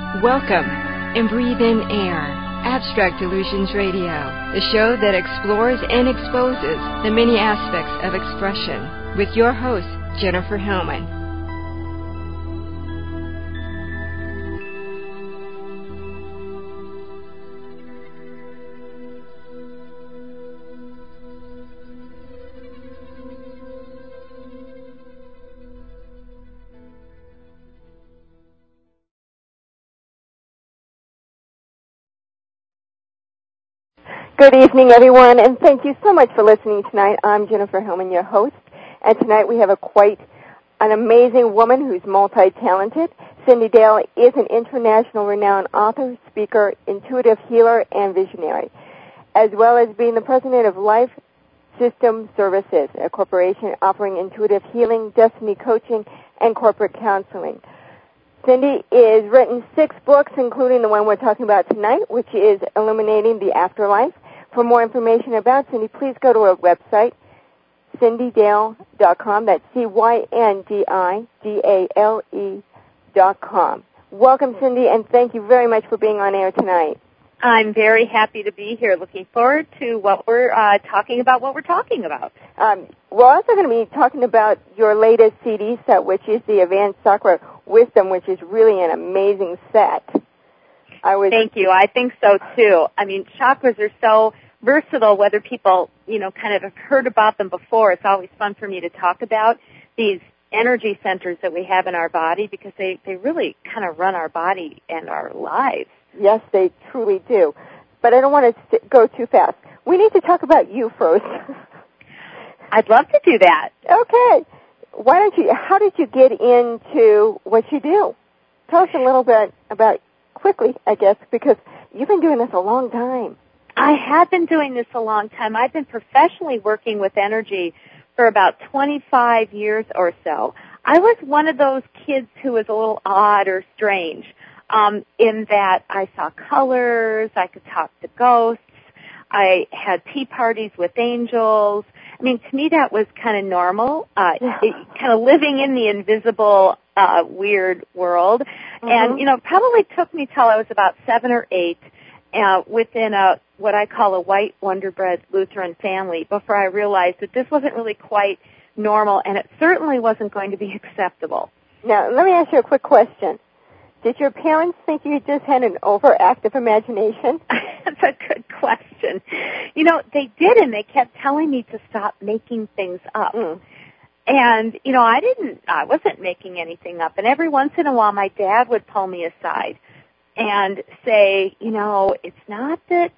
Welcome and breathe in air. Abstract Illusions Radio, the show that explores and exposes the many aspects of expression, with your host, Jennifer Hellman. Good evening, everyone, and thank you so much for listening tonight. I'm Jennifer Hellman, your host, and tonight we have quite an amazing woman who's multi-talented. Cindy Dale is an international renowned author, speaker, intuitive healer, and visionary, as well as being the president of Life System Services, a corporation offering intuitive healing, destiny coaching, and corporate counseling. Cindy has written 6 books, including the one we're talking about tonight, which is Illuminating the Afterlife. For more information about Cindy, please go to our website, cindydale.com. That's CYNDIDALE.com. Welcome, Cindy, and thank you very much for being on air tonight. I'm very happy to be here. Looking forward to what we're talking about. We're also going to be talking about your latest CD set, which is the Advanced Chakra Wisdom, which is really an amazing set. Thank you. I think so, too. I mean, chakras are so versatile, whether people, kind of have heard about them before. It's always fun for me to talk about these energy centers that we have in our body because they really kind of run our body and our lives. Yes, they truly do. But I don't want to go too fast. We need to talk about you first. I'd love to do that. Okay. How did you get into what you do? Tell us a little bit about, quickly, I guess, because you've been doing this a long time. I have been doing this a long time. I've been professionally working with energy for about 25 years or so. I was one of those kids who was a little odd or strange, in that I saw colors, I could talk to ghosts, I had tea parties with angels. I mean, to me that was kind of normal, kind of living in the invisible, weird world. Mm-hmm. And, it probably took me till I was about 7 or 8, within what I call a white Wonderbread Lutheran family before I realized that this wasn't really quite normal and it certainly wasn't going to be acceptable. Now, let me ask you a quick question. Did your parents think you just had an overactive imagination? That's a good question. They did, and they kept telling me to stop making things up. Mm. And, I wasn't making anything up. And every once in a while, my dad would pull me aside and say, it's not that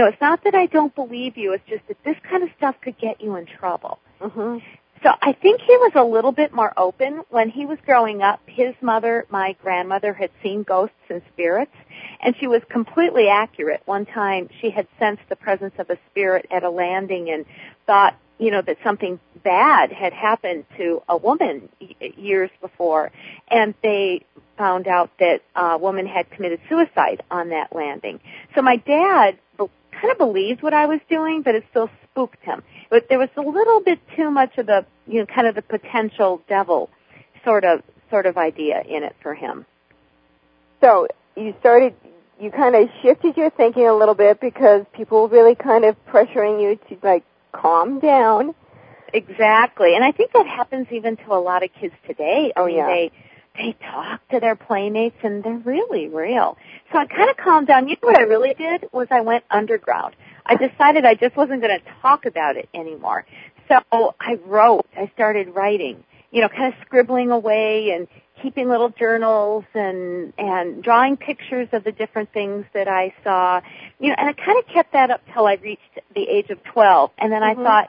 I don't believe you. It's just that this kind of stuff could get you in trouble. Mm-hmm. So I think he was a little bit more open. When he was growing up, his mother, my grandmother, had seen ghosts and spirits, and she was completely accurate. One time she had sensed the presence of a spirit at a landing and thought, that something bad had happened to a woman years before, and they found out that a woman had committed suicide on that landing. So my dad kind of believed what I was doing, but it still spooked him. But there was a little bit too much of the, kind of the potential devil sort of idea in it for him. So you kind of shifted your thinking a little bit because people were really kind of pressuring you to, calm down. Exactly. And I think that happens even to a lot of kids today. They talk to their playmates, and they're really real. So I kind of calmed down. What I really did was I went underground. I decided I just wasn't going to talk about it anymore. So I started writing, kind of scribbling away and keeping little journals and drawing pictures of the different things that I saw. And I kind of kept that up till I reached the age of 12. And then I thought,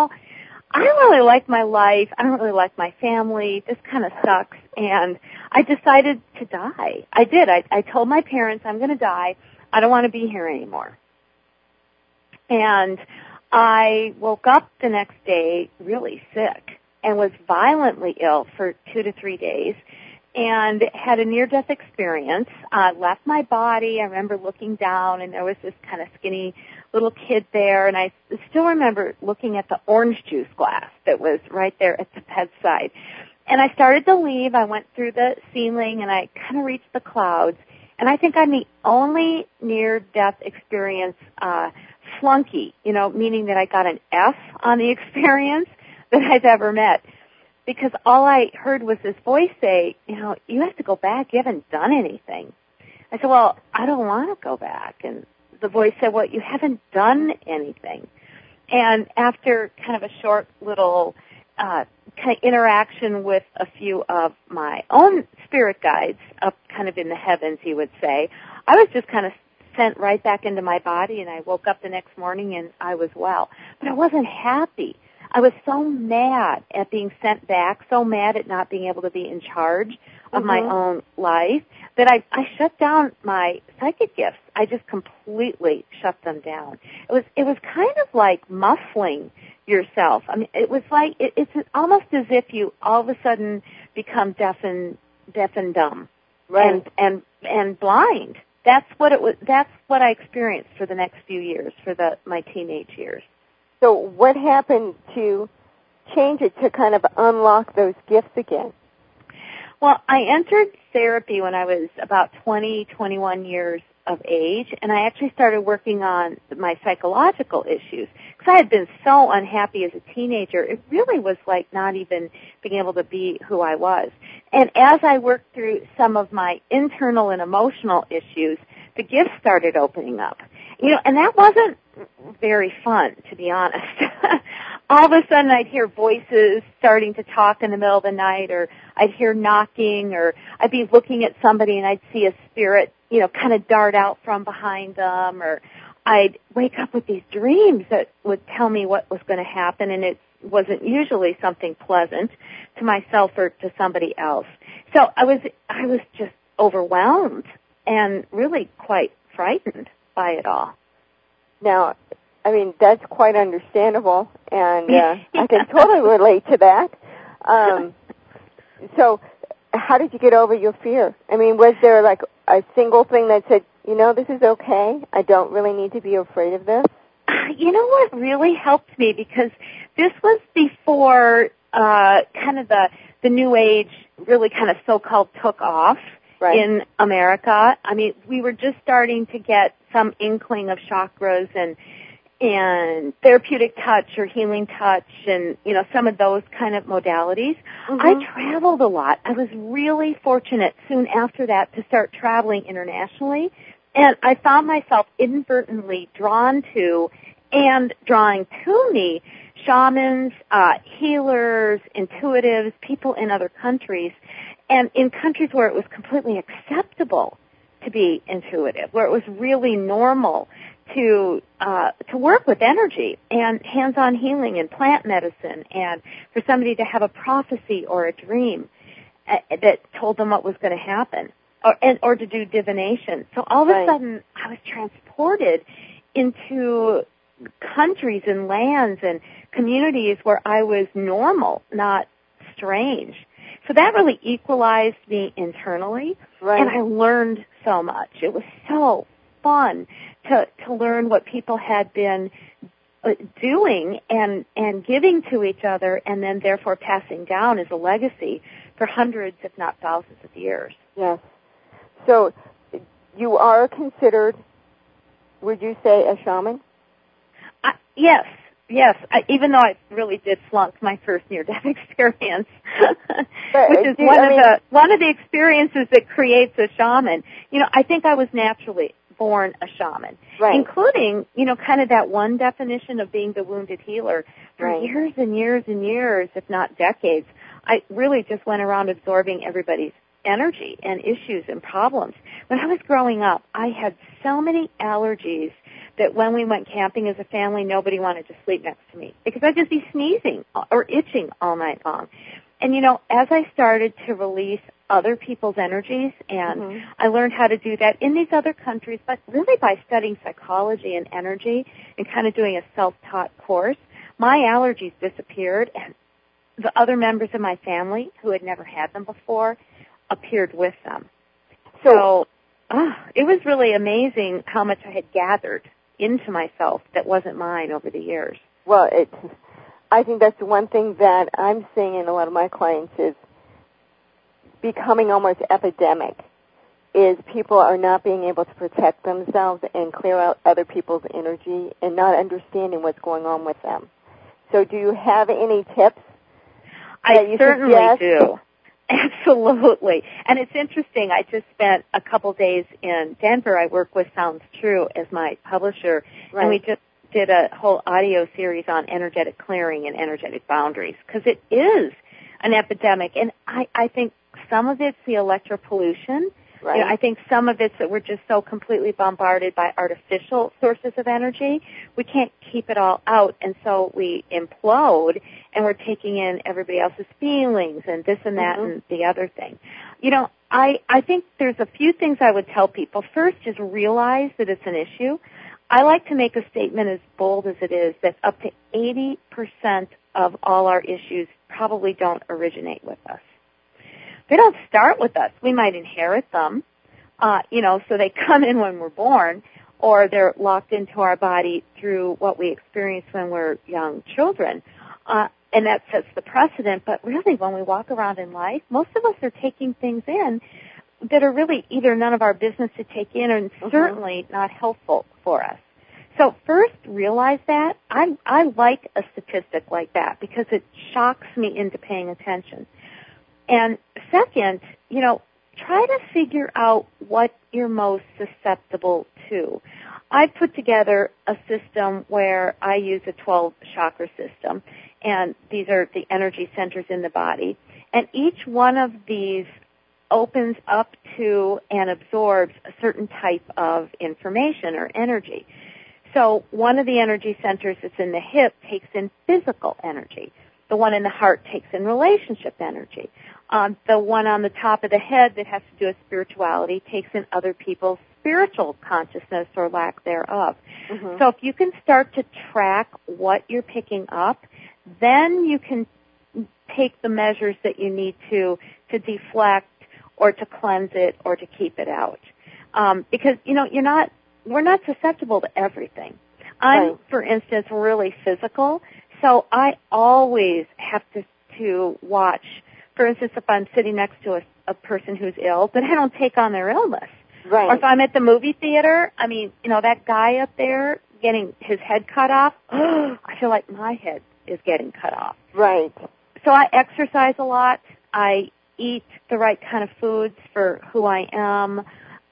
I don't really like my life. I don't really like my family. This kind of sucks. And I decided to die. I did. I told my parents, I'm going to die. I don't want to be here anymore. And I woke up the next day really sick and was violently ill for 2 to 3 days and had a near-death experience. Left my body. I remember looking down, and there was this kind of skinny little kid there, and I still remember looking at the orange juice glass that was right there at the bedside. And I started to leave. I went through the ceiling, and I kind of reached the clouds, And I think I'm the only near-death experience flunky, meaning that I got an F on the experience that I've ever met. Because all I heard was this voice say, you have to go back. You haven't done anything. I said, well, I don't want to go back. And the voice said, well, you haven't done anything. And after kind of a short little kind of interaction with a few of my own spirit guides up kind of in the heavens, you would say, I was just kind of sent right back into my body, and I woke up the next morning and I was well. But I wasn't happy. I was so mad at being sent back, so mad at not being able to be in charge of my own life, that I shut down my psychic gifts. I just completely shut them down. It was kind of like muffling yourself. I mean, it was like it's almost as if you all of a sudden become deaf and dumb, right, and blind. That's what it was. That's what I experienced for the next few years, for my teenage years. So what happened to change it, to kind of unlock those gifts again? Well, I entered therapy when I was about 21 years of age, and I actually started working on my psychological issues. Because I had been so unhappy as a teenager, it really was like not even being able to be who I was. And as I worked through some of my internal and emotional issues, the gifts started opening up. And that wasn't very fun, to be honest. All of a sudden I'd hear voices starting to talk in the middle of the night, or I'd hear knocking, or I'd be looking at somebody and I'd see a spirit, kind of dart out from behind them, or I'd wake up with these dreams that would tell me what was going to happen, and it wasn't usually something pleasant to myself or to somebody else. So I was just overwhelmed and really quite frightened by it all. Now, I mean, that's quite understandable, and I can totally relate to that. So how did you get over your fear? I mean, was there like a single thing that said, this is okay, I don't really need to be afraid of this? You know what really helped me, because this was before kind of the New Age really kind of so-called took off. Right. In America. I mean, we were just starting to get some inkling of chakras and therapeutic touch or healing touch and, some of those kind of modalities. I traveled a lot. I was really fortunate soon after that to start traveling internationally, and I found myself inadvertently drawn to and drawing to me shamans, healers, intuitives, people in other countries, and in countries where it was completely acceptable to be intuitive, where it was really normal to work with energy and hands-on healing and plant medicine, and for somebody to have a prophecy or a dream that told them what was going to happen, or to do divination. So all of a sudden, I was transported into countries and lands and communities where I was normal, not strange. So that really equalized me internally, and I learned so much. It was so fun to learn what people had been doing and giving to each other, and then therefore passing down as a legacy for hundreds, if not thousands of years. Yes. So you are considered, would you say, a shaman? Yes. Yes, even though I really did flunk my first near-death experience, which is one of the experiences that creates a shaman. I think I was naturally born a shaman, including, kind of that one definition of being the wounded healer. For years and years and years, if not decades, I really just went around absorbing everybody's energy and issues and problems. When I was growing up, I had so many allergies that when we went camping as a family, nobody wanted to sleep next to me because I'd just be sneezing or itching all night long. And, as I started to release other people's energies, and I learned how to do that in these other countries, but really by studying psychology and energy and kind of doing a self-taught course, my allergies disappeared, and the other members of my family who had never had them before appeared with them. So it was really amazing how much I had gathered into myself that wasn't mine over the years. Well, I think that's the one thing that I'm seeing in a lot of my clients is becoming almost epidemic. is people are not being able to protect themselves and clear out other people's energy and not understanding what's going on with them. So do you have any tips? I certainly do. Absolutely. And it's interesting. I just spent a couple days in Denver. I work with Sounds True as my publisher, right. And we just did a whole audio series on energetic clearing and energetic boundaries because it is an epidemic. And I think some of it's the electropollution. Right. You know, I think some of it's that we're just so completely bombarded by artificial sources of energy. We can't keep it all out, and so we implode, and we're taking in everybody else's feelings and this and that and the other thing. You know, I think there's a few things I would tell people. First is realize that it's an issue. I like to make a statement as bold as it is that up to 80% of all our issues probably don't originate with us. They don't start with us. We might inherit them, so they come in when we're born, or they're locked into our body through what we experience when we're young children. And that sets the precedent. But really, when we walk around in life, most of us are taking things in that are really either none of our business to take in or certainly not helpful for us. So first, realize that. I like a statistic like that because it shocks me into paying attention. And second, try to figure out what you're most susceptible to. I've put together a system where I use a 12-chakra system, and these are the energy centers in the body. And each one of these opens up to and absorbs a certain type of information or energy. So one of the energy centers that's in the hip takes in physical energy. The one in the heart takes in relationship energy. The one on the top of the head that has to do with spirituality takes in other people's spiritual consciousness or lack thereof. So if you can start to track what you're picking up, then you can take the measures that you need to deflect or to cleanse it or to keep it out. Because, we're not susceptible to everything. I'm, for instance, really physical. So I always have to watch, for instance, if I'm sitting next to a person who's ill, that I don't take on their illness. Right. Or if I'm at the movie theater, that guy up there getting his head cut off, I feel like my head is getting cut off. Right. So I exercise a lot. I eat the right kind of foods for who I am.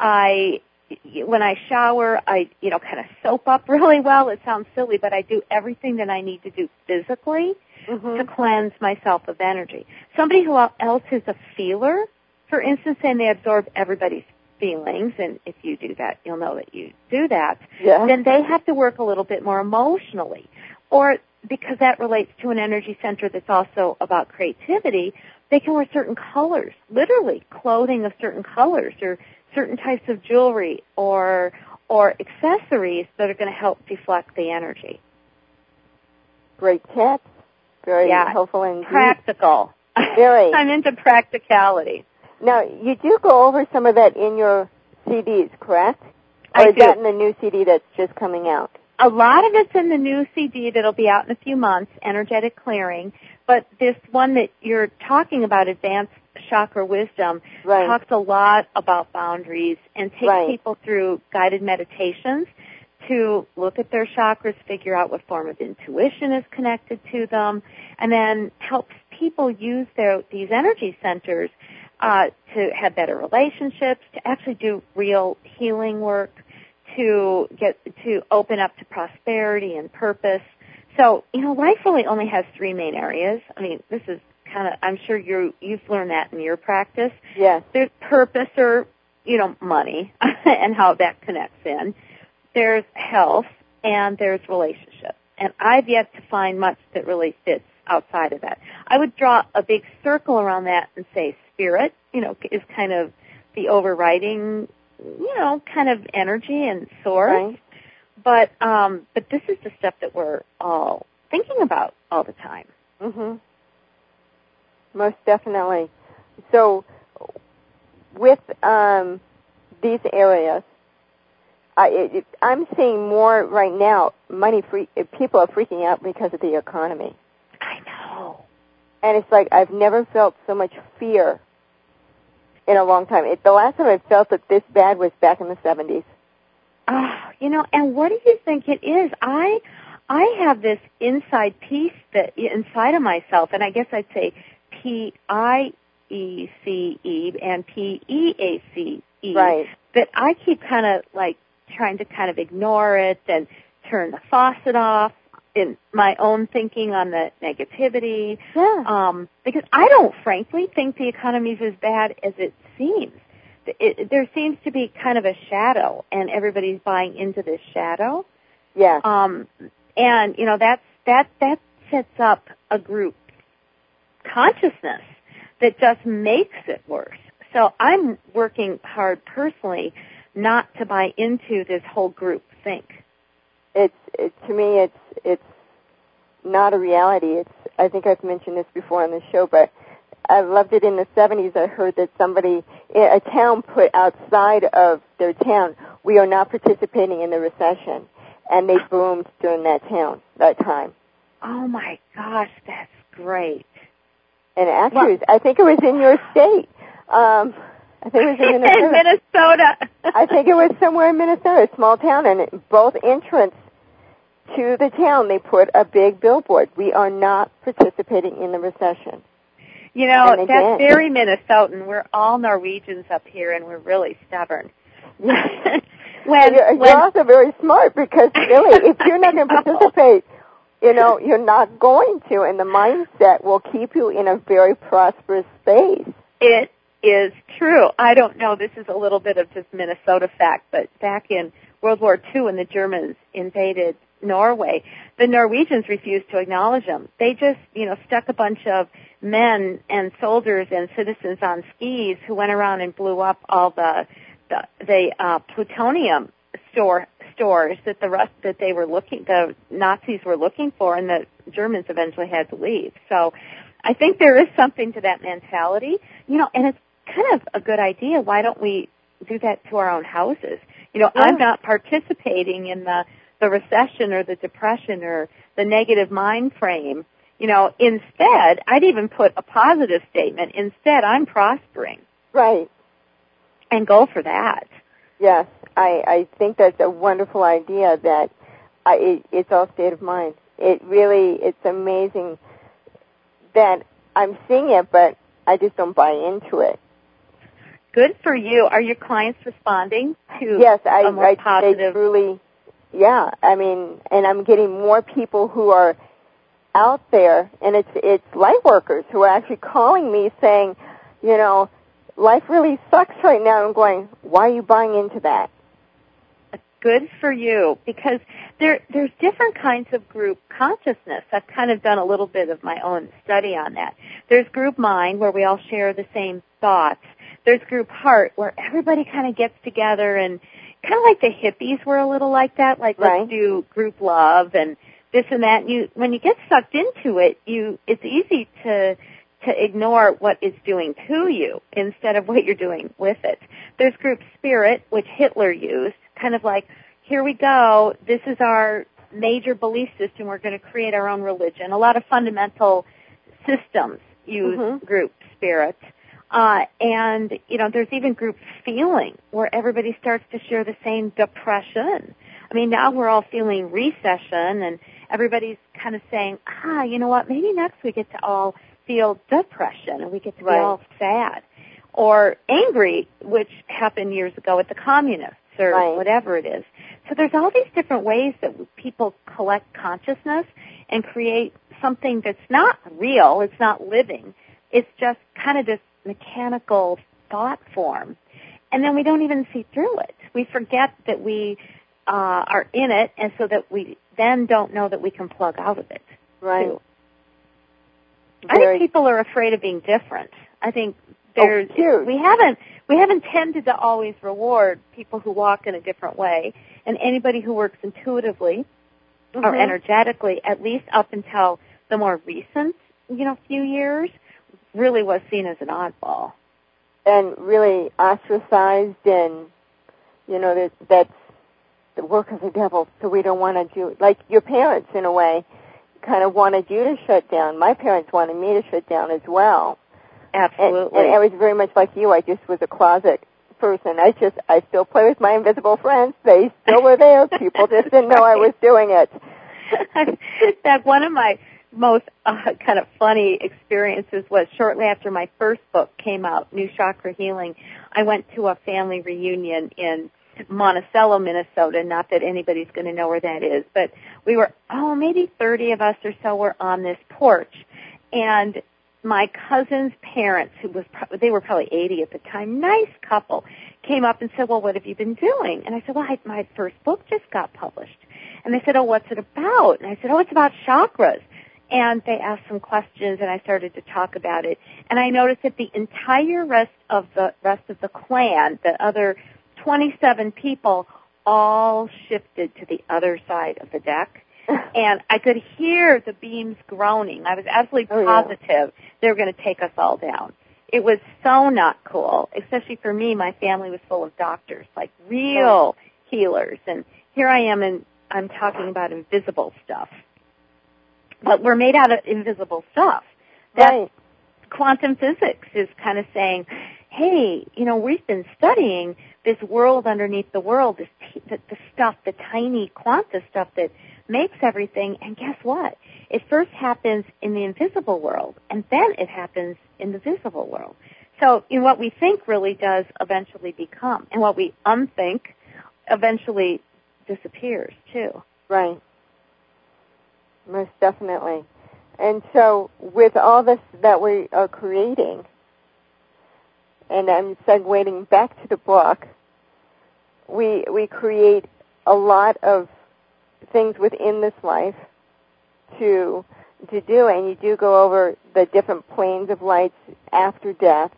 When I shower, I, kind of soap up really well. It sounds silly, but I do everything that I need to do physically to cleanse myself of energy. Somebody who else is a feeler, for instance, and they absorb everybody's feelings, and if you do that, you'll know that you do that, then they have to work a little bit more emotionally. Or because that relates to an energy center that's also about creativity, they can wear certain colors, literally clothing of certain colors or certain types of jewelry or accessories that are going to help deflect the energy. Great tips. Very helpful indeed. Practical. Very. I'm into practicality. Now, you do go over some of that in your CDs, correct? Or is that in the new CD that's just coming out? A lot of it's in the new CD that'll be out in a few months, Energetic Clearing. But this one that you're talking about, Advanced Chakra Wisdom, talks a lot about boundaries and takes people through guided meditations to look at their chakras, figure out what form of intuition is connected to them, and then helps people use these energy centers to have better relationships, to actually do real healing work, to open up to prosperity and purpose. So, life really only has three main areas. This is I'm sure you've learned that in your practice. Yes. There's purpose or, money and how that connects in. There's health and there's relationship. And I've yet to find much that really fits outside of that. I would draw a big circle around that and say spirit, is kind of the overriding, kind of energy and source. Right. But this is the stuff that we're all thinking about all the time. Most definitely. So, with these areas, I'm seeing more right now. People are freaking out because of the economy. I know. And it's like I've never felt so much fear in a long time. The last time I felt it this bad was back in the 70s. And what do you think it is? I have this inside piece that inside of myself, and I guess I'd say PIECE and PEACE. Right. That I keep kind of like trying to kind of ignore it and turn the faucet off in my own thinking on the negativity. Yeah. Because I don't frankly think the economy is as bad as it seems. There seems to be kind of a shadow, and everybody's buying into this shadow. Yeah. And that sets up a group consciousness that just makes it worse. So I'm working hard personally not to buy into this whole group think. To me, it's not a reality. I think I've mentioned this before on the show, but I loved it in the 70s. I heard that a town put outside of their town, "We are not participating in the recession," and they boomed during that time. Oh my gosh, that's great. And actually, I think it was in your state. I think it was in Minnesota. In Minnesota. I think it was somewhere in Minnesota, a small town, and both entrance to the town, they put a big billboard. "We are not participating in the recession." That's very Minnesotan. We're all Norwegians up here, and we're really stubborn. You're also very smart because, really, if you're not going to participate, you're not going to, and the mindset will keep you in a very prosperous space. It is true. I don't know. This is a little bit of just Minnesota fact, but back in World War II when the Germans invaded Norway, the Norwegians refused to acknowledge them. They just, stuck a bunch of men and soldiers and citizens on skis who went around and blew up all the plutonium stores that the Nazis were looking for, and the Germans eventually had to leave. So I think there is something to that mentality, and it's kind of a good idea. Why don't we do that to our own houses? I'm not participating in the recession or the depression or the negative mind frame. Instead, I'd even put a positive statement. Instead, I'm prospering. Right. And go for that. Yes, I think that's a wonderful idea that it's all state of mind. It's amazing that I'm seeing it, but I just don't buy into it. Good for you. Are your clients responding to a more positive? They truly, yeah. I mean, and I'm getting more people who are out there, and it's light workers who are actually calling me saying, life really sucks right now. I'm going, why are you buying into that? Good for you, because there's different kinds of group consciousness. I've kind of done a little bit of my own study on that. There's group mind, where we all share the same thoughts. There's group heart, where everybody kind of gets together, and kind of like the hippies were a little like that, like right. Let's do group love and this and that. And when you get sucked into it, it's easy to ignore what it's doing to you instead of what you're doing with it. There's group spirit, which Hitler used, kind of like, here we go, this is our major belief system, we're going to create our own religion. A lot of fundamental systems use group spirit. And there's even group feeling, where everybody starts to share the same depression. I mean, now we're all feeling recession, and everybody's kind of saying, you know what, maybe next we get to all feel depression, and we get to be all sad. Or angry, which happened years ago with the communists, or whatever it is. So there's all these different ways that people collect consciousness and create something that's not real, it's not living, it's just kind of this mechanical thought form. And then we don't even see through it. We forget that we are in it, and so that we then don't know that we can plug out of it. Right. Too. I think people are afraid of being different. I think we haven't tended to always reward people who walk in a different way, and anybody who works intuitively or energetically, at least up until the more recent, few years, really was seen as an oddball. And really ostracized, and, that's the work of the devil, so we don't want to do, like your parents, in a way, kind of wanted you to shut down. My parents wanted me to shut down as well. Absolutely. And I was very much like you. I just was a closet person. I still play with my invisible friends. They still were there. People just didn't know I was doing it. That one of my most kind of funny experiences was shortly after my first book came out, New Chakra Healing. I went to a family reunion in Monticello, Minnesota. Not that anybody's going to know where that is, but we were, maybe 30 of us or so were on this porch. And my cousin's parents, they were probably 80 at the time, nice couple, came up and said, well, what have you been doing? And I said, well, my first book just got published. And they said, oh, what's it about? And I said, oh, it's about chakras. And they asked some questions, and I started to talk about it. And I noticed that the entire rest of the clan, the other 27 people, all shifted to the other side of the deck. And I could hear the beams groaning. I was absolutely positive they were going to take us all down. It was so not cool, especially for me. My family was full of doctors, like real healers. And here I am, and I'm talking about invisible stuff. But we're made out of invisible stuff. That's quantum physics is kind of saying, hey, we've been studying this world underneath the world, the stuff, the tiny quanta stuff that makes everything, and guess what? It first happens in the invisible world, and then it happens in the visible world. So what we think really does eventually become, and what we unthink eventually disappears, too. Right. Most definitely. And so with all this that we are creating, and I'm segueing back to the book, we create a lot of things within this life to do, and you do go over the different planes of lights after death.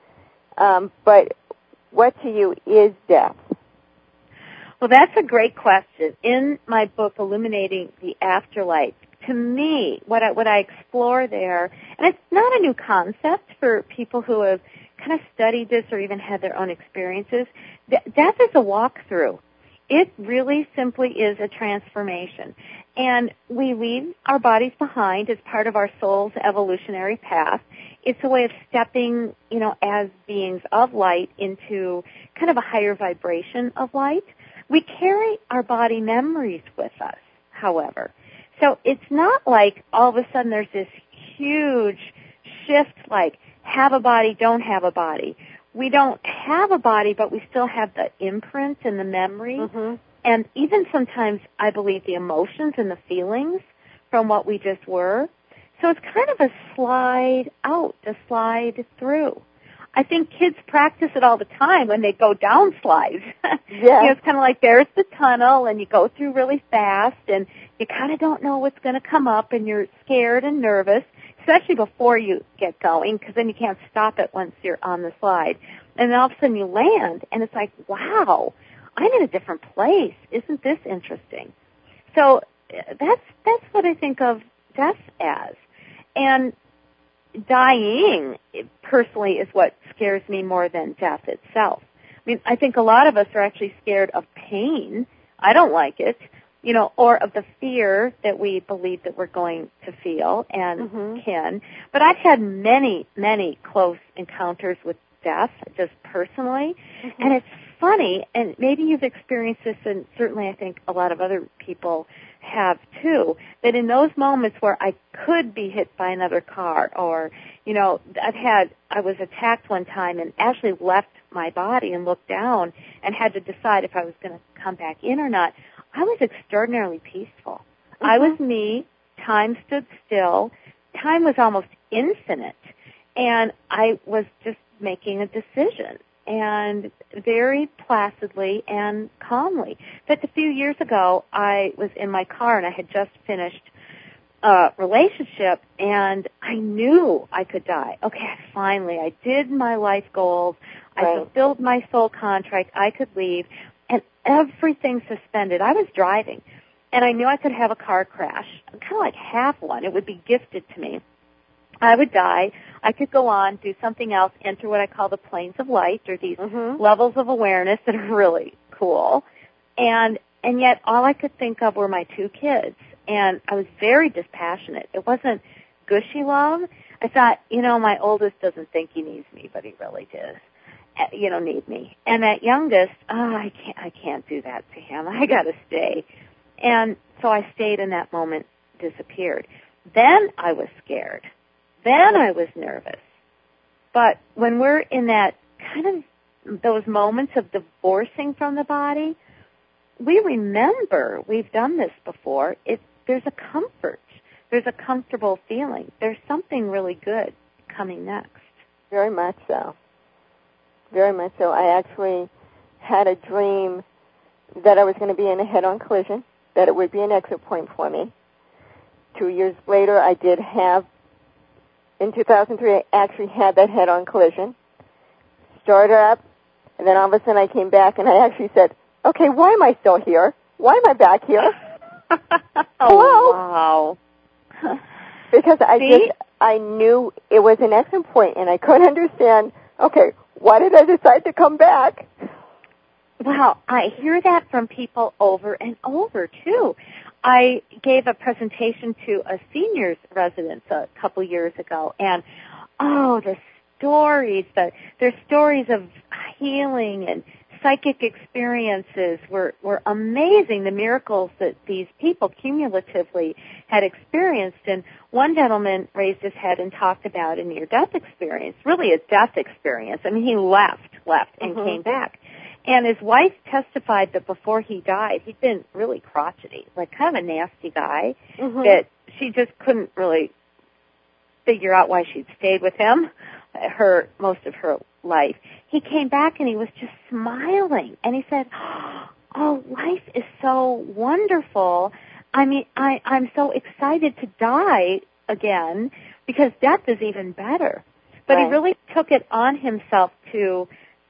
But what to you is death? Well, that's a great question. In my book, Illuminating the Afterlife, to me, what I explore there, and it's not a new concept for people who have kind of studied this or even had their own experiences, death is a walkthrough. It really simply is a transformation. And we leave our bodies behind as part of our soul's evolutionary path. It's a way of stepping, as beings of light into kind of a higher vibration of light. We carry our body memories with us, however. So it's not like all of a sudden there's this huge shift like have a body, don't have a body. We don't have a body, but we still have the imprint and the memory. Mm-hmm. And even sometimes, I believe, the emotions and the feelings from what we just were. So it's kind of a slide out, a slide through. I think kids practice it all the time when they go down slides. Yeah. It's kind of like there's the tunnel, and you go through really fast, and you kind of don't know what's going to come up, and you're scared and nervous, especially before you get going, because then you can't stop it once you're on the slide. And then all of a sudden you land, and it's like, wow, I'm in a different place. Isn't this interesting? So that's what I think of death as. And dying, personally, is what scares me more than death itself. I mean, I think a lot of us are actually scared of pain. I don't like it, or of the fear that we believe that we're going to feel and can. But I've had many, many close encounters with death, just personally. Mm-hmm. And it's funny, and maybe you've experienced this, and certainly I think a lot of other people have too, that in those moments where I could be hit by another car, or, I was attacked one time and actually left my body and looked down and had to decide if I was going to come back in or not. I was extraordinarily peaceful. Mm-hmm. I was me. Time stood still. Time was almost infinite. And I was just making a decision, and very placidly and calmly. In fact, a few years ago, I was in my car, and I had just finished a relationship, and I knew I could die. Okay, I did my life goals. I fulfilled my soul contract. I could leave, and everything suspended. I was driving, and I knew I could have a car crash, kind of like have one. It would be gifted to me. I would die. I could go on, do something else, enter what I call the planes of light, or these levels of awareness that are really cool. And yet all I could think of were my two kids. And I was very dispassionate. It wasn't gushy love. I thought, my oldest doesn't think he needs me, but he really does, need me. And that youngest, I can't do that to him. I got to stay. And so I stayed, and that moment disappeared. Then I was scared. Then I was nervous. But when we're in that kind of those moments of divorcing from the body, we remember we've done this before. There's a comfort. There's a comfortable feeling. There's something really good coming next. Very much so. Very much so. I actually had a dream that I was going to be in a head-on collision, that it would be an exit point for me. 2 years later, I did have, in 2003, I actually had that head-on collision. Started up, and then all of a sudden I came back, and I actually said, okay, why am I still here? Why am I back here? Oh, wow. Because I knew it was an exit point, and I couldn't understand, okay, why did I decide to come back? Well, I hear that from people over and over, too. I gave a presentation to a seniors residence a couple years ago, and, the stories, their stories of healing and psychic experiences were amazing, the miracles that these people cumulatively had experienced. And one gentleman raised his head and talked about a near-death experience, really a death experience. I mean, he left and came back. And his wife testified that before he died, he'd been really crotchety, like kind of a nasty guy, that she just couldn't really figure out why she'd stayed with him most of her life. He came back and he was just smiling, and he said, oh, life is so wonderful. I mean, I'm so excited to die again because death is even better. But he really took it on himself to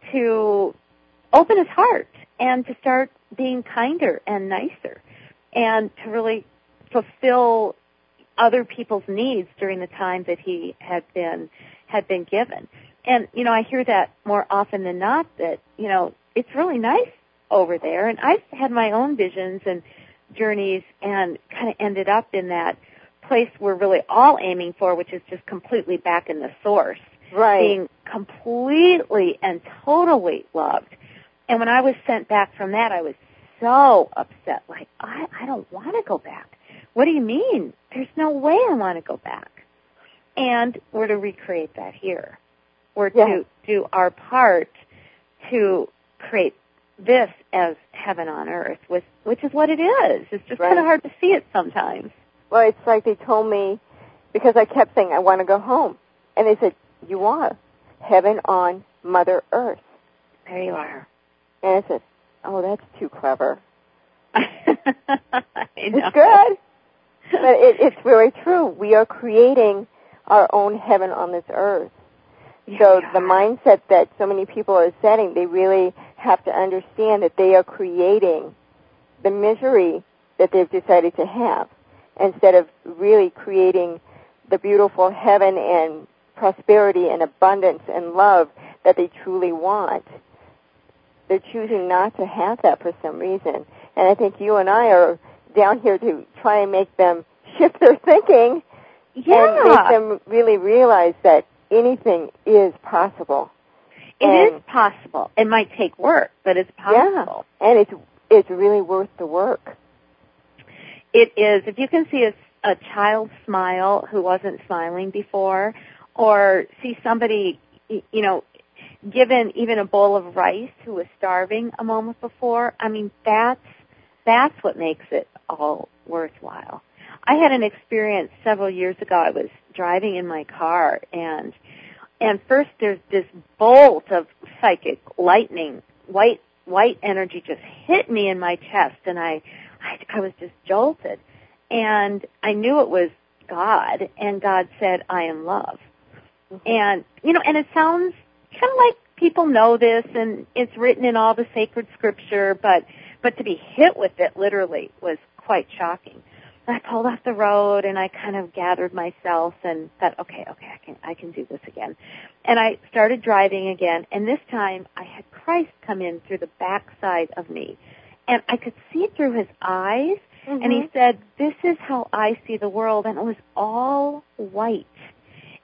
open his heart and to start being kinder and nicer and to really fulfill other people's needs during the time that he had been given. And, I hear that more often than not that, it's really nice over there. And I've had my own visions and journeys and kind of ended up in that place we're really all aiming for, which is just completely back in the source. Right. Being completely and totally loved. And when I was sent back from that, I was so upset. Like, I don't want to go back. What do you mean? There's no way I want to go back. And we're to recreate that here. We're to do our part to create this as heaven on earth, which is what it is. It's just kind of hard to see it sometimes. Well, it's like they told me, because I kept saying, I want to go home. And they said, you are heaven on Mother Earth. There you are. And I said, oh, that's too clever. I know. It's good. But it's really true. We are creating our own heaven on this earth. So the mindset that so many people are setting, they really have to understand that they are creating the misery that they've decided to have instead of really creating the beautiful heaven and prosperity and abundance and love that they truly want. They're choosing not to have that for some reason. And I think you and I are down here to try and make them shift their thinking and make them really realize that anything is possible. It is possible. It might take work, but it's possible. Yeah, and it's really worth the work. It is. If you can see a child smile who wasn't smiling before, or see somebody, given even a bowl of rice who was starving a moment before, I mean, that's what makes it all worthwhile. I had an experience several years ago. I was driving in my car, and first there's this bolt of psychic lightning, white energy just hit me in my chest, and I was just jolted. And I knew it was God, and God said, I am love. Mm-hmm. And, and it sounds kind of like people know this, and it's written in all the sacred scripture, but to be hit with it literally was quite shocking. I pulled off the road, and I kind of gathered myself and thought, okay, I can do this again. And I started driving again, and this time I had Christ come in through the backside of me. And I could see through his eyes, and he said, this is how I see the world, and it was all white.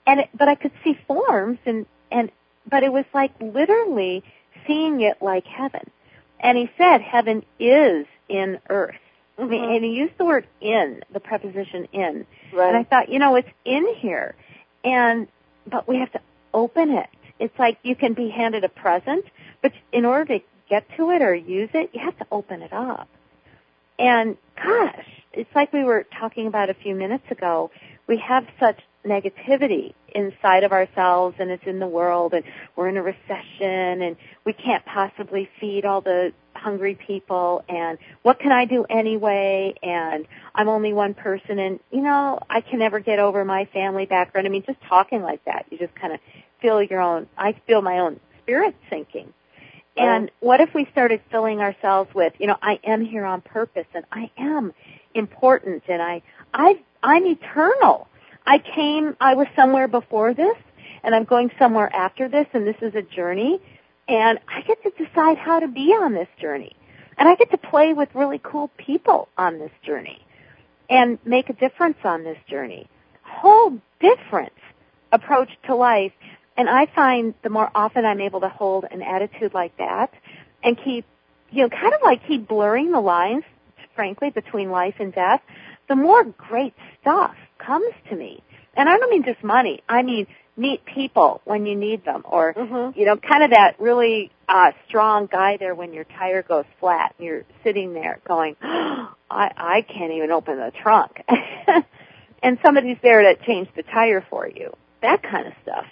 but I could see forms but it was like literally seeing it like heaven. And he said heaven is in earth. I mean, and he used the word in, the preposition in. Right. And I thought, it's in here. But we have to open it. It's like you can be handed a present, but in order to get to it or use it, you have to open it up. And gosh, it's like we were talking about a few minutes ago. We have such negativity inside of ourselves, and it's in the world, and we're in a recession, and we can't possibly feed all the hungry people, and what can I do anyway, and I'm only one person, and, I can never get over my family background. I mean, just talking like that, you just kind of I feel my own spirit sinking. And what if we started filling ourselves with, I am here on purpose, and I am important, and I'm eternal. I was somewhere before this, and I'm going somewhere after this, and this is a journey, and I get to decide how to be on this journey. And I get to play with really cool people on this journey and make a difference on this journey. Whole different approach to life. And I find the more often I'm able to hold an attitude like that and keep, kind of like keep blurring the lines, frankly, between life and death, the more great stuff comes to me. And I don't mean just money. I mean meet people when you need them, or, kind of that really strong guy there when your tire goes flat and you're sitting there going, I can't even open the trunk. And somebody's there to change the tire for you. That kind of stuff.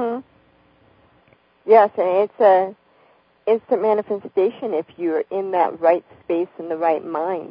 Yes, and it's a instant manifestation if you're in that right space and the right mind.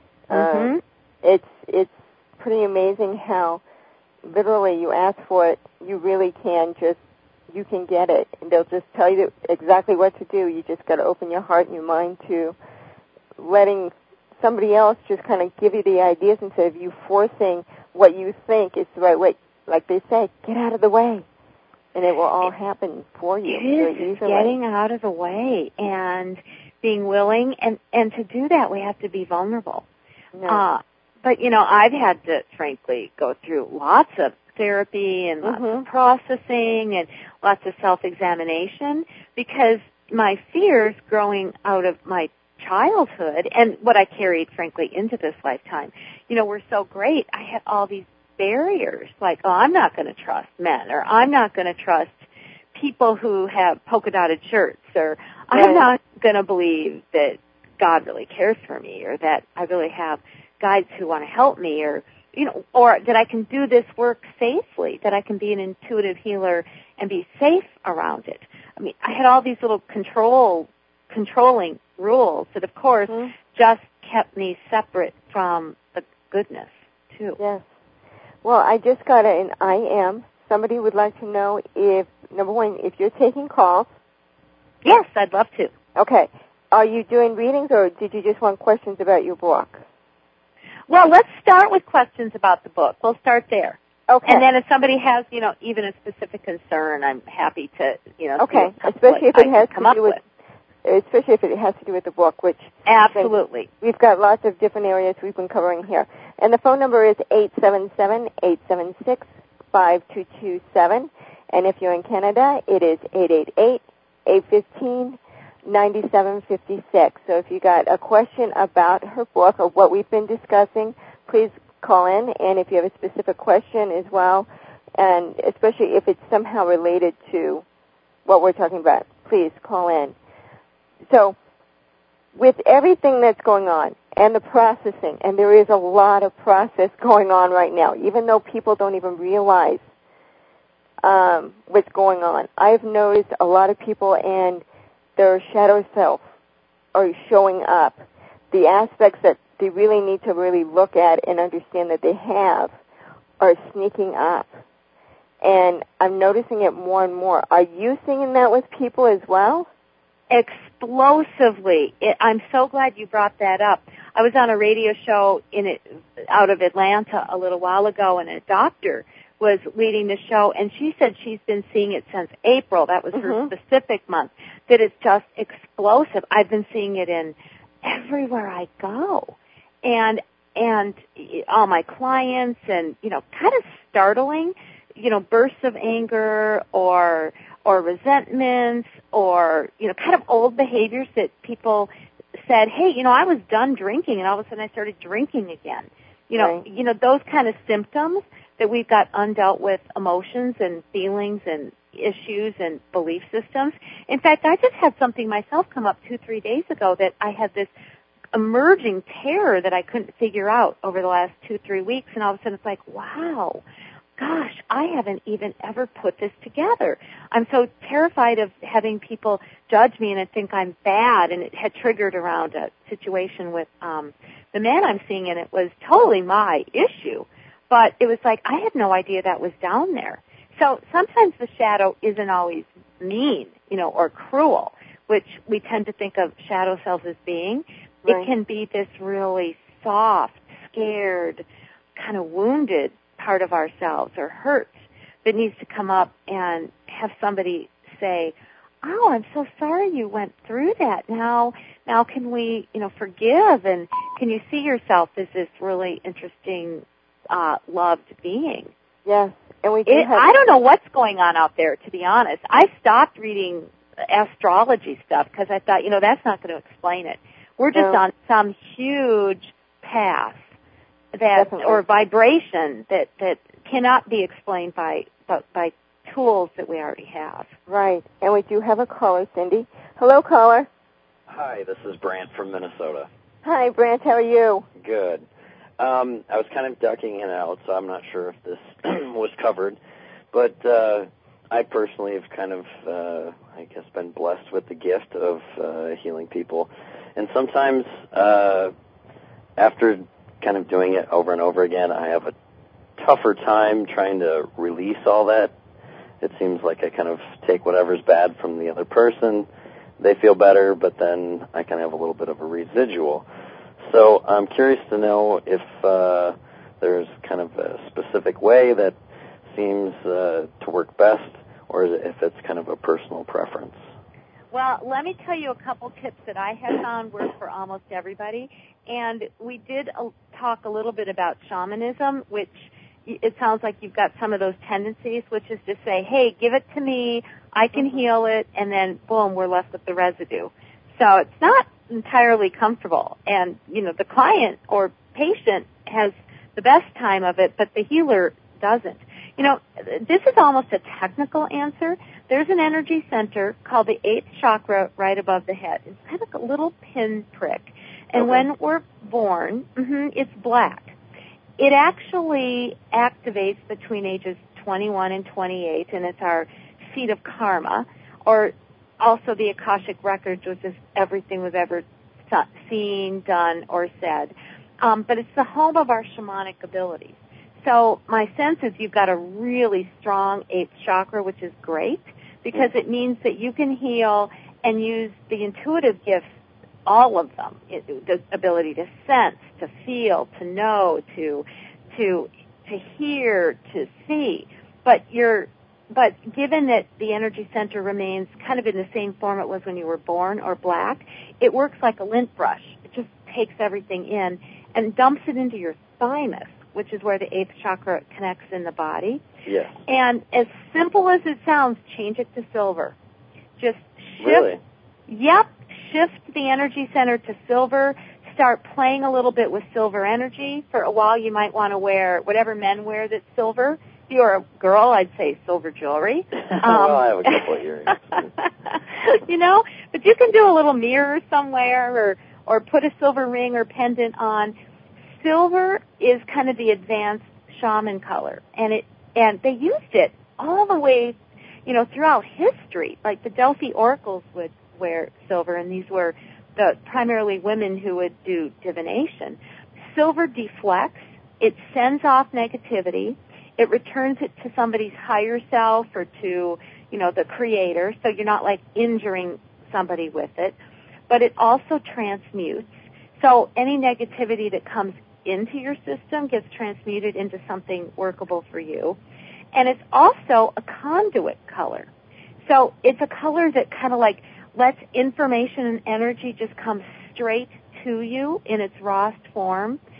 It's pretty amazing how literally you ask for it, you really can you can get it. And they'll just tell you exactly what to do. You just got to open your heart and your mind to letting somebody else just kind of give you the ideas instead of you forcing what you think is the right way. Like they say, get out of the way. And it will all happen for you. It is getting out of the way and being willing. And to do that, we have to be vulnerable. No. But, I've had to, frankly, go through lots of therapy and lots of processing and lots of self-examination because my fears growing out of my childhood and what I carried, frankly, into this lifetime, were so great. I had all these barriers, like, I'm not going to trust men, or I'm not going to trust people who have polka-dotted shirts, or I'm not going to believe that God really cares for me, or that I really have guides who want to help me, or that I can do this work safely, that I can be an intuitive healer and be safe around it. I mean, I had all these little controlling rules that, of course, just kept me separate from the goodness, too. Yes. Well, I just got an IM. Somebody would like to know if, number one, if you're taking calls. Yes, I'd love to. Okay. Are you doing readings, or did you just want questions about your book? Well, let's start with questions about the book. We'll start there. Okay. And then if somebody has, even a specific concern, I'm happy to, okay. Especially if it has to do with, especially if it has to do with the book, which absolutely. We've got lots of different areas we've been covering here. And the phone number is 877-876-5227. And if you're in Canada, it is 888-815-9756. So if you got a question about her book or what we've been discussing, please call in. And if you have a specific question as well, and especially if it's somehow related to what we're talking about, please call in. So with everything that's going on and the processing, and there is a lot of process going on right now, even though people don't even realize what's going on. I've noticed a lot of people and their shadow self are showing up. The aspects that they really need to really look at and understand that they have are sneaking up. And I'm noticing it more and more. Are you seeing that with people as well? Explosively. I'm so glad you brought that up. I was on a radio show out of Atlanta a little while ago, and a doctor was leading the show, and she said she's been seeing it since April. That was her specific month, that it's just explosive. I've been seeing it in everywhere I go. And all my clients, and, kind of startling. bursts of anger or resentments or, kind of old behaviors that people said, hey, I was done drinking, and all of a sudden I started drinking again. Right. Those kind of symptoms that we've got undealt with emotions and feelings and issues and belief systems. In fact, I just had something myself come up 2-3 days ago that I had this emerging terror that I couldn't figure out over the last 2-3 weeks, and all of a sudden it's like, wow, gosh, I haven't even ever put this together. I'm so terrified of having people judge me and think I'm bad, and it had triggered around a situation with the man I'm seeing, and it was totally my issue. But it was like I had no idea that was down there. So sometimes the shadow isn't always mean, or cruel, which we tend to think of shadow selves as being. Right. It can be this really soft, scared, kind of wounded part of ourselves or hurt that needs to come up and have somebody say, oh, I'm so sorry you went through that. Now can we, forgive, and can you see yourself as this really interesting, loved being? Yes. And we do I don't know what's going on out there, to be honest. I stopped reading astrology stuff because I thought, that's not going to explain it. We're just on some huge path or vibration that cannot be explained by tools that we already have. Right. And we do have a caller, Cindy. Hello, caller. Hi, this is Brant from Minnesota. Hi, Brant. How are you? Good. I was kind of ducking in and out, so I'm not sure if this was covered. But I personally have kind of, been blessed with the gift of healing people. And sometimes after kind of doing it over and over again, I have a tougher time trying to release all that. It seems like I kind of take whatever's bad from the other person. They feel better, but then I kind of have a little bit of a residual. So I'm curious to know if there's kind of a specific way that seems to work best, or if it's kind of a personal preference. Well, let me tell you a couple tips that I have found work for almost everybody. And we did talk a little bit about shamanism, which it sounds like you've got some of those tendencies, which is to say, hey, give it to me, I can heal it, and then, boom, we're left with the residue. So it's not entirely comfortable. And, the client or patient has the best time of it, but the healer doesn't. This is almost a technical answer. There's an energy center called the 8th chakra right above the head. It's kind of like a little pinprick. And when we're born, it's black. It actually activates between ages 21 and 28, and it's our seat of karma, or also the Akashic Records, which is everything we've ever seen, done, or said. But it's the home of our shamanic abilities. So my sense is you've got a really strong 8th chakra, which is great, because it means that you can heal and use the intuitive gifts, all of them, the ability to sense, to feel, to know, to hear, to see. But given that the energy center remains kind of in the same form it was when you were born, or black, it works like a lint brush. It just takes everything in and dumps it into your thymus, which is where the 8th chakra connects in the body. Yes. And as simple as it sounds, change it to silver. Just shift. Really? Yep. Shift the energy center to silver. Start playing a little bit with silver energy. For a while, you might want to wear whatever men wear that's silver. If you're a girl, I'd say silver jewelry. Well, I have a couple of earrings. But you can do a little mirror somewhere or put a silver ring or pendant on. Silver is kind of the advanced shaman color, and they used it all the way, throughout history. Like the Delphi oracles would wear silver, and these were primarily women who would do divination. Silver deflects. It sends off negativity. It returns it to somebody's higher self or to, the creator, so you're not like injuring somebody with it. But it also transmutes. So any negativity that comes into your system gets transmuted into something workable for you. And it's also a conduit color. So it's a color that kind of like lets information and energy just come straight to you in its rawest form.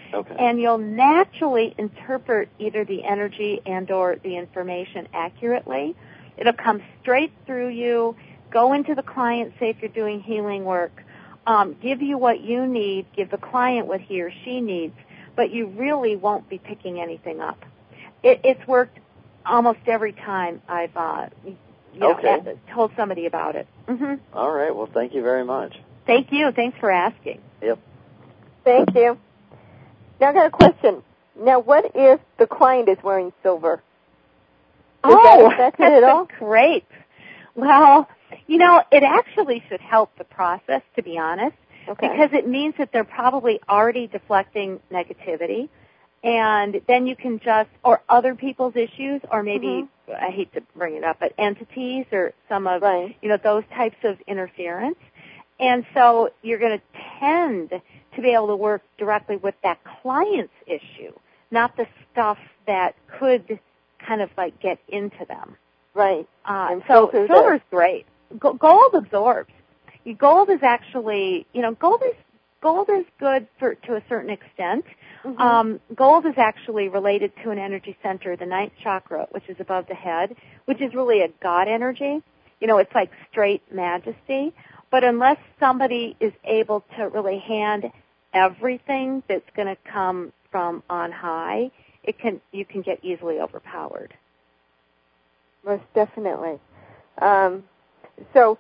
Okay. And you'll naturally interpret either the energy and or the information accurately. It'll come straight through you, go into the client, say if you're doing healing work, give you what you need, give the client what he or she needs, but you really won't be picking anything up. It's worked almost every time I've told somebody about it. Mm-hmm. All right. Well, thank you very much. Thank you. Thanks for asking. Yep. Thank you. Now I got a question. Now, what if the client is wearing silver? Does that affect it at all? Great. Well, it actually should help the process, to be honest, because it means that they're probably already deflecting negativity, and then you can or other people's issues, or maybe, I hate to bring it up, but entities or some of, those types of interference. And so you're going to tend to be able to work directly with that client's issue, not the stuff that could kind of like get into them. Right. So silver's great. Gold absorbs. Gold is actually, gold is good to a certain extent. Mm-hmm. Gold is actually related to an energy center, the 9th chakra, which is above the head, which is really a God energy. It's like straight majesty. But unless somebody is able to really hand everything that's going to come from on high, you can get easily overpowered. Most definitely. So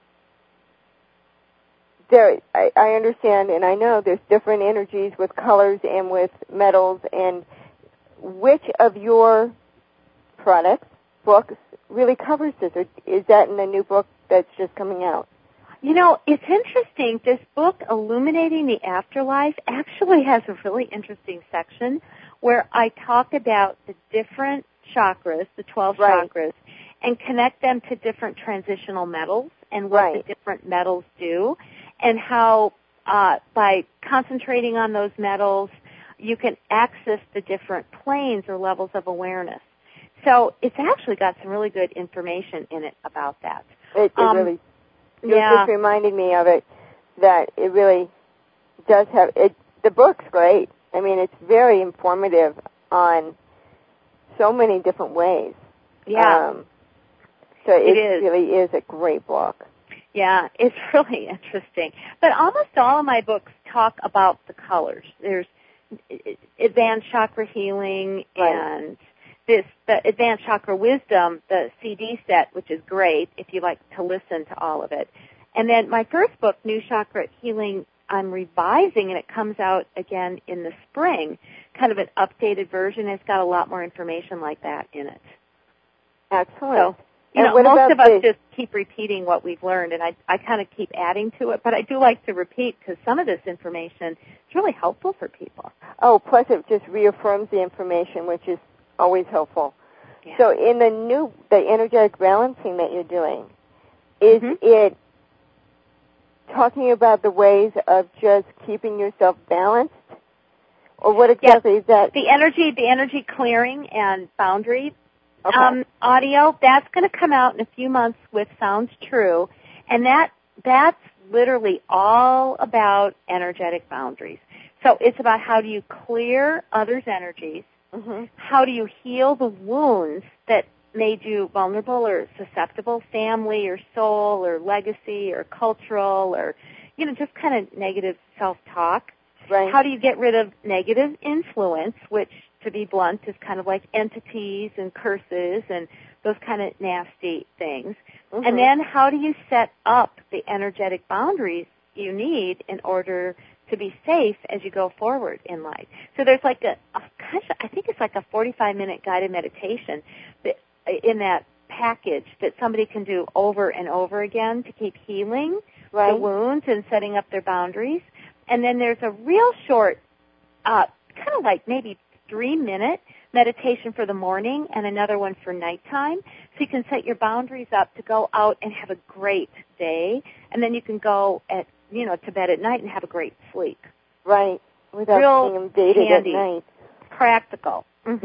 I understand, and I know there's different energies with colors and with metals. And which of your products, books, really covers this? Or is that in the new book that's just coming out? It's interesting. This book, Illuminating the Afterlife, actually has a really interesting section where I talk about the different chakras, the 12 chakras, and connect them to different transitional metals and what the different metals do, and how by concentrating on those metals, you can access the different planes or levels of awareness. So it's actually got some really good information in it about that. It really You're just reminding me of it, that it really does have it. The book's great. I mean, it's very informative on so many different ways. Yeah. So it really is a great book. Yeah, it's really interesting. But almost all of my books talk about the colors. There's Advanced Chakra Healing and the Advanced Chakra Wisdom, the CD set, which is great if you like to listen to all of it. And then my first book, New Chakra Healing, I'm revising, and it comes out again in the spring, kind of an updated version. It's got a lot more information like that in it. Excellent. So, most of us just keep repeating what we've learned, and I kind of keep adding to it, but I do like to repeat because some of this information is really helpful for people. Oh, plus it just reaffirms the information, which is always helpful. Yeah. So in the energetic balancing that you're doing, is it talking about the ways of just keeping yourself balanced? Or what exactly is that? The energy clearing and boundary audio, that's going to come out in a few months with Sounds True, and that's literally all about energetic boundaries. So it's about how do you clear others' energies, how do you heal the wounds that made you vulnerable or susceptible, family or soul or legacy or cultural or, just kind of negative self-talk. Right. How do you get rid of negative influence, which, to be blunt, is kind of like entities and curses and those kind of nasty things. And then how do you set up the energetic boundaries you need in order to be safe as you go forward in life? So there's like I think it's like a 45-minute guided meditation in that package that somebody can do over and over again to keep healing the wounds and setting up their boundaries. And then there's a real short, kind of like maybe 3-minute meditation for the morning and another one for nighttime. So you can set your boundaries up to go out and have a great day, and then you can go to bed at night and have a great sleep. Right, without being invaded at night. Practical.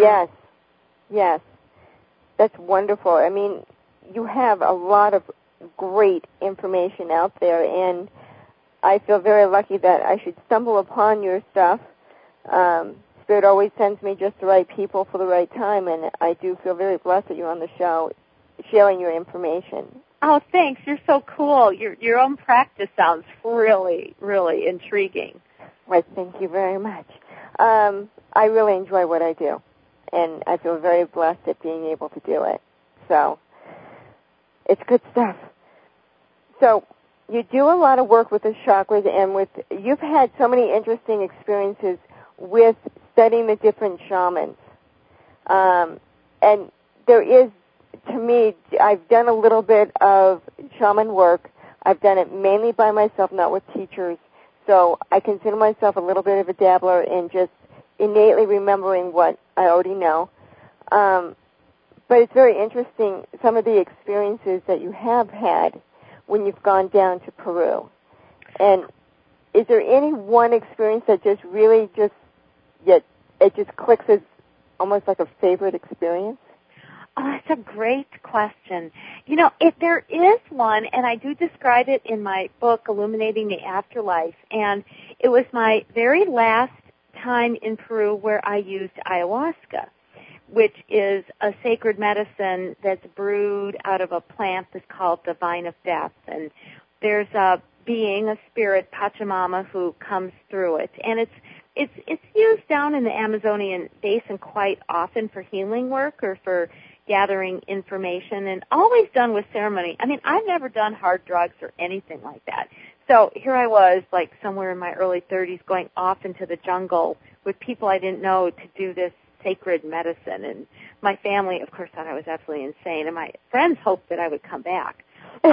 Yes. That's wonderful. I mean, you have a lot of great information out there, and I feel very lucky that I should stumble upon your stuff Spirit always sends me just the right people for the right time, and I do feel very blessed that you're on the show sharing your information. Oh, thanks. You're so cool. Your own practice sounds really, really intriguing. Well, thank you very much. I really enjoy what I do, and I feel very blessed at being able to do it. So it's good stuff. So you do a lot of work with the chakras, and you've had so many interesting experiences with studying the different shamans. And there is, to me, I've done a little bit of shaman work. I've done it mainly by myself, not with teachers. So I consider myself a little bit of a dabbler in just innately remembering what I already know. But it's very interesting, some of the experiences that you have had when you've gone down to Peru. And is there any one experience that just really it just clicks as almost like a favorite experience? Oh, that's a great question. If there is one, and I do describe it in my book, Illuminating the Afterlife, and it was my very last time in Peru where I used ayahuasca, which is a sacred medicine that's brewed out of a plant that's called the vine of death. And there's a being, a spirit, Pachamama, who comes through it. And it's used down in the Amazonian basin quite often for healing work or for gathering information, and always done with ceremony. I mean, I've never done hard drugs or anything like that. So here I was, like somewhere in my early 30s, going off into the jungle with people I didn't know to do this sacred medicine. And my family, of course, thought I was absolutely insane, and my friends hoped that I would come back.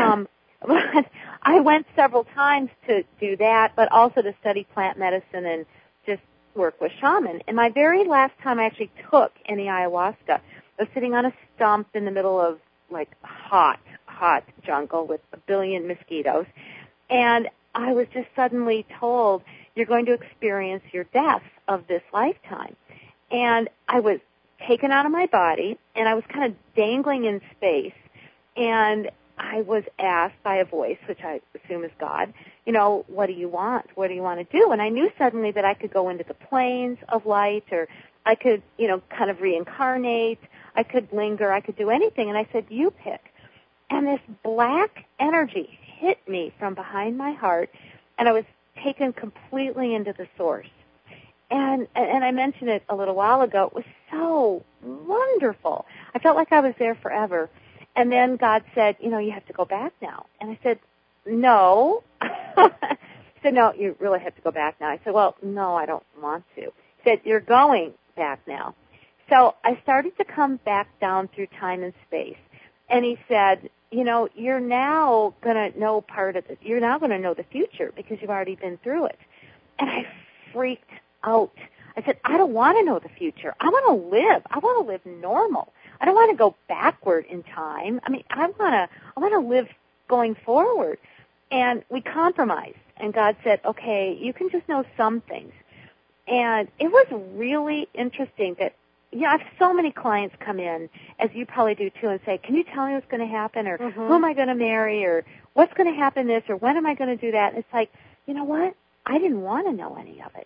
But I went several times to do that, but also to study plant medicine and just work with shaman. And my very last time I actually took any ayahuasca, I was sitting on a stump in the middle of, like, hot jungle with a billion mosquitoes. And I was just suddenly told, you're going to experience your death of this lifetime. And I was taken out of my body, and I was kind of dangling in space. And I was asked by a voice, which I assume is God, what do you want? What do you want to do? And I knew suddenly that I could go into the planes of light, or I could, kind of reincarnate. I could linger. I could do anything. And I said, you pick. And this black energy hit me from behind my heart, and I was taken completely into the source. And I mentioned it a little while ago. It was so wonderful. I felt like I was there forever. And then God said, you have to go back now. And I said, no. He said, no, you really have to go back now. I said, well, no, I don't want to. He said, you're going back now. So I started to come back down through time and space. And he said, you're now going to know you're now going to know the future because you've already been through it. And I freaked out. I said, I don't want to know the future. I want to live. I want to live normal. I don't want to go backward in time. I mean, I want to live going forward. And we compromised. And God said, okay, you can just know some things. And it was really interesting that, I have so many clients come in, as you probably do too, and say, can you tell me what's going to happen, or who am I going to marry, or what's going to happen this, or when am I going to do that? And it's like, you know what? I didn't want to know any of it.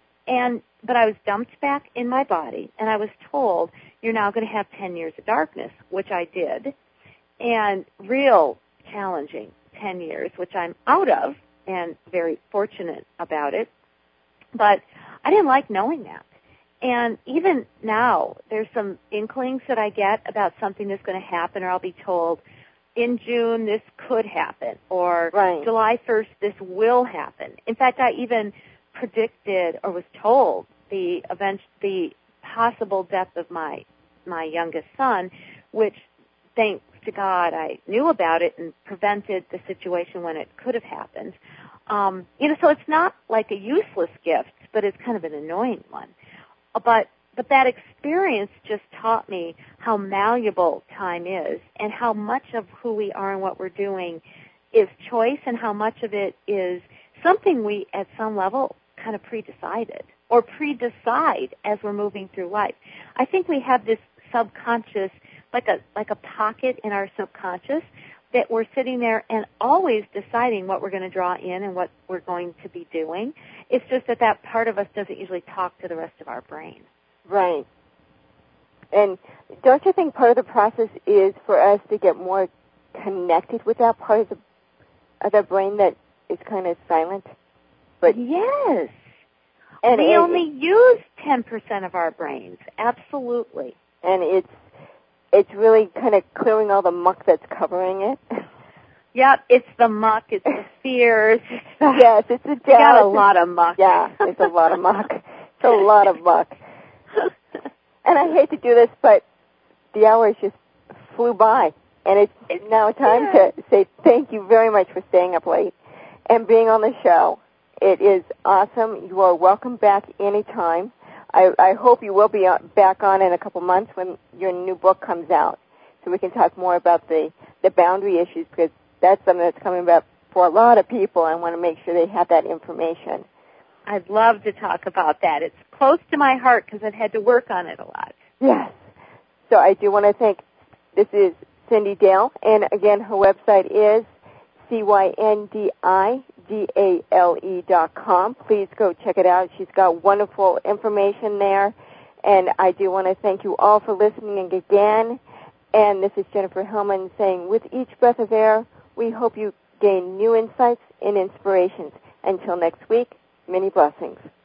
But I was dumped back in my body, and I was told, you're now going to have 10 years of darkness, which I did, and real challenging 10 years, which I'm out of, and very fortunate about it. But I didn't like knowing that. And even now, there's some inklings that I get about something that's going to happen, or I'll be told, in June, this could happen, or July 1st, this will happen. In fact, I even predicted or was told the possible death of my youngest son, which, thanks to God, I knew about it and prevented the situation when it could have happened. So it's not like a useless gift, but it's kind of an annoying one. But that experience just taught me how malleable time is, and how much of who we are and what we're doing is choice, and how much of it is something we, at some level, kind of pre-decided or pre-decide as we're moving through life. I think we have this subconscious, like a pocket in our subconscious that we're sitting there and always deciding what we're going to draw in and what we're going to be doing. It's just that part of us doesn't usually talk to the rest of our brain. Right. And don't you think part of the process is for us to get more connected with that part of the brain that is kind of silent? But yes. And we only use 10% of our brains. Absolutely. And it's really kind of clearing all the muck that's covering it. Yep, it's the muck, it's the fears. Yes, it's the doubt. We got a lot of muck. Yeah, it's a lot of muck. It's a lot of muck. And I hate to do this, but the hours just flew by. And it's now time to say thank you very much for staying up late and being on the show. It is awesome. You are welcome back anytime. I hope you will be back on in a couple months when your new book comes out, so we can talk more about the boundary issues, because that's something that's coming up for a lot of people. I want to make sure they have that information. I'd love to talk about that. It's close to my heart because I've had to work on it a lot. Yes. So I do want to thank, this is Cyndi Dale, and again, her website is CYNDIDALE.com. Please go check it out. She's got wonderful information there. And I do want to thank you all for listening again. And this is Jennifer Hillman saying, with each breath of air, we hope you gain new insights and inspirations. Until next week, many blessings.